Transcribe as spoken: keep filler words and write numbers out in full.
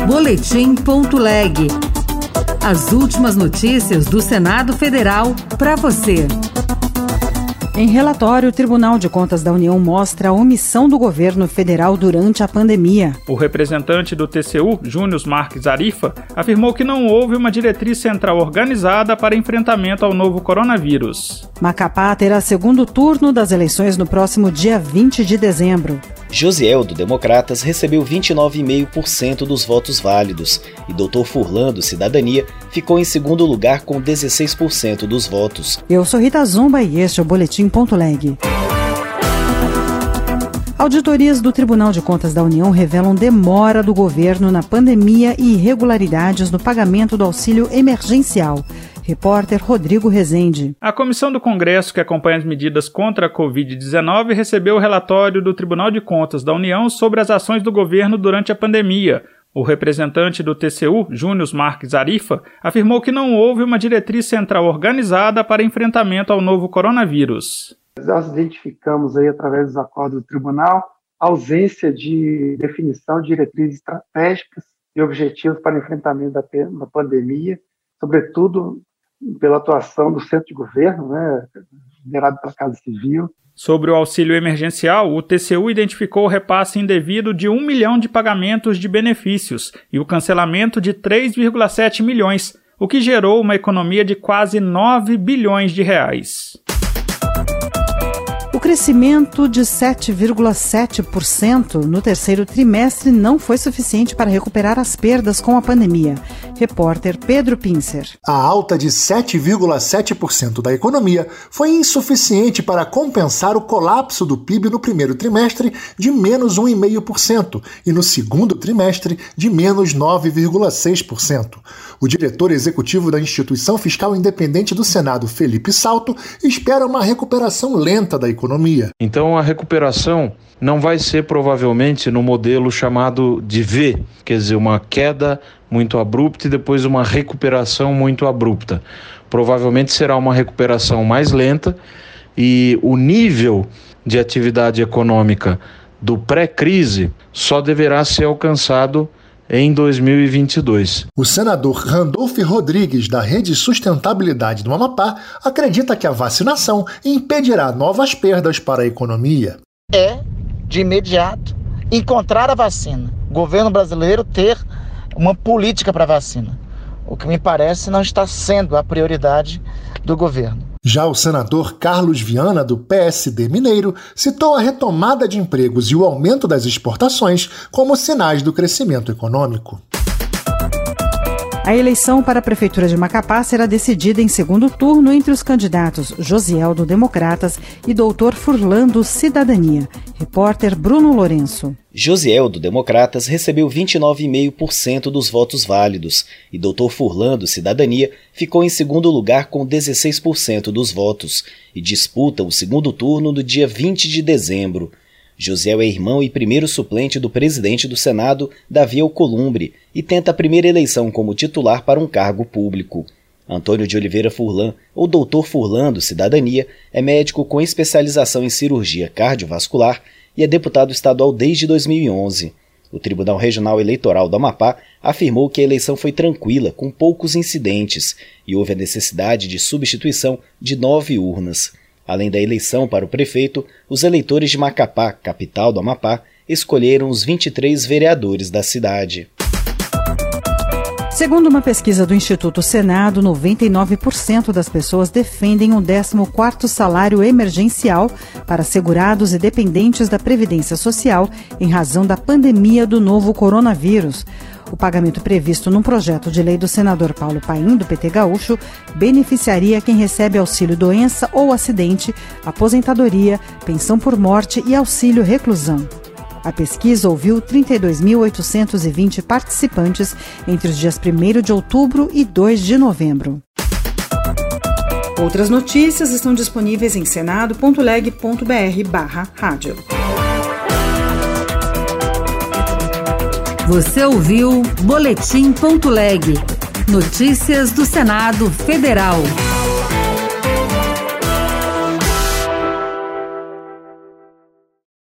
Boletim ponto leg. As últimas notícias do Senado Federal para você. Em relatório, o Tribunal de Contas da União mostra a omissão do governo federal durante a pandemia. O representante do T C U, Júnior Marques Arifa, afirmou que não houve uma diretriz central organizada para enfrentamento ao novo coronavírus. Macapá terá segundo turno das eleições no próximo dia vinte de dezembro. Josiel, do Democratas, recebeu vinte e nove vírgula cinco por cento dos votos válidos e doutor Furlan, do Cidadania, ficou em segundo lugar com dezesseis por cento dos votos. Eu sou Rita Zumba e este é o Boletim ponto leg. Auditorias do Tribunal de Contas da União revelam demora do governo na pandemia e irregularidades no pagamento do auxílio emergencial. Repórter Rodrigo Rezende. A comissão do Congresso que acompanha as medidas contra a covid dezenove recebeu o relatório do Tribunal de Contas da União sobre as ações do governo durante a pandemia. O representante do T C U, Júnior Marques Arifa, afirmou que não houve uma diretriz central organizada para enfrentamento ao novo coronavírus. Nós identificamos aí, através dos acordos do tribunal, a ausência de definição de diretrizes estratégicas e objetivos para enfrentamento da, da pandemia, sobretudo pela atuação do centro de governo, né, liderado pela Casa Civil. Sobre o auxílio emergencial, o T C U identificou o repasse indevido de um milhão de pagamentos de benefícios e o cancelamento de três vírgula sete milhões, o que gerou uma economia de quase nove bilhões de reais. O crescimento de sete vírgula sete por cento no terceiro trimestre não foi suficiente para recuperar as perdas com a pandemia. Repórter Pedro Pincer. A alta de sete vírgula sete por cento da economia foi insuficiente para compensar o colapso do P I B no primeiro trimestre de menos um vírgula cinco por cento e no segundo trimestre de menos nove vírgula seis por cento. O diretor executivo da Instituição Fiscal Independente do Senado, Felipe Salto, espera uma recuperação lenta da economia. Então a recuperação não vai ser provavelmente no modelo chamado de V, quer dizer, uma queda muito abrupta e depois uma recuperação muito abrupta. Provavelmente será uma recuperação mais lenta e o nível de atividade econômica do pré-crise só deverá ser alcançado em dois mil e vinte e dois. O senador Randolfo Rodrigues, da Rede Sustentabilidade do Amapá, acredita que a vacinação impedirá novas perdas para a economia. É, de imediato, encontrar a vacina. O governo brasileiro ter uma política para a vacina. O que me parece não está sendo a prioridade do governo. Já o senador Carlos Viana, do P S D mineiro, citou a retomada de empregos e o aumento das exportações como sinais do crescimento econômico. A eleição para a Prefeitura de Macapá será decidida em segundo turno entre os candidatos Josiel, do Democratas, e doutor Furlan, do Cidadania. Repórter Bruno Lourenço. Josiel, do Democratas, recebeu vinte e nove vírgula cinco por cento dos votos válidos e doutor Furlan, do Cidadania, ficou em segundo lugar com dezesseis por cento dos votos e disputa o segundo turno no dia vinte de dezembro. Josiel é irmão e primeiro suplente do presidente do Senado, Davi Alcolumbre, e tenta a primeira eleição como titular para um cargo público. Antônio de Oliveira Furlan, ou doutor Furlan, do Cidadania, é médico com especialização em cirurgia cardiovascular e é deputado estadual desde dois mil e onze. O Tribunal Regional Eleitoral do Amapá afirmou que a eleição foi tranquila, com poucos incidentes, e houve a necessidade de substituição de nove urnas. Além da eleição para o prefeito, os eleitores de Macapá, capital do Amapá, escolheram os vinte e três vereadores da cidade. Segundo uma pesquisa do Instituto Senado, noventa e nove por cento das pessoas defendem o décimo quarto salário emergencial para segurados e dependentes da Previdência Social em razão da pandemia do novo coronavírus. O pagamento previsto num projeto de lei do senador Paulo Paim, do P T Gaúcho, beneficiaria quem recebe auxílio doença ou acidente, aposentadoria, pensão por morte e auxílio reclusão. A pesquisa ouviu trinta e dois mil oitocentos e vinte participantes entre os dias primeiro de outubro e dois de novembro. Outras notícias estão disponíveis em senado ponto leg ponto br barra rádio. Você ouviu Boletim ponto leg. Notícias do Senado Federal.